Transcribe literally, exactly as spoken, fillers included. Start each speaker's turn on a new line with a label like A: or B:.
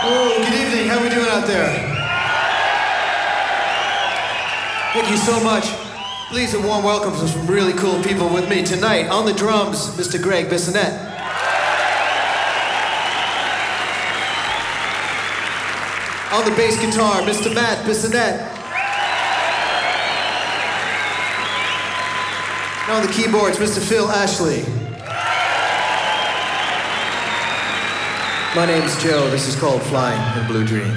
A: Oh, good evening. How are we doing out there? Thank you so much. Please, a warm welcome to some really cool people with me tonight. On the drums, Mister Greg Bissonette. On the bass guitar, Mister Matt Bissonette. And on the keyboards, Mister Phil Ashley. My name's Joe. This is called Flying in Blue Dream.